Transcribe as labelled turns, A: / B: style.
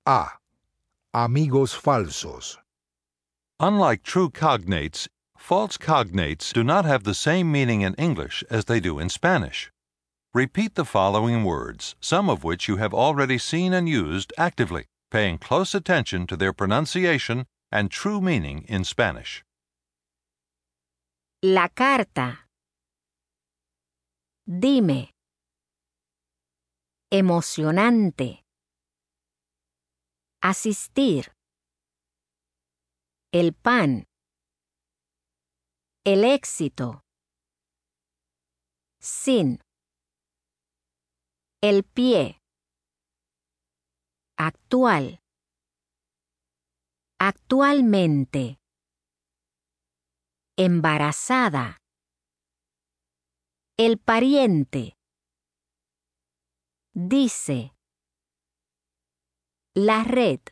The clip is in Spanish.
A: A. Amigos falsos.
B: Unlike true cognates, false cognates do not have the same meaning in English as they do in Spanish. Repeat the following words, some of which you have already seen and used actively, paying close attention to their pronunciation and true meaning in Spanish.
C: La carta. Dime. Emocionante. Asistir. El pan. El éxito. Sin. El pie. Actual. Actualmente. Embarazada. El pariente. Dice. La red.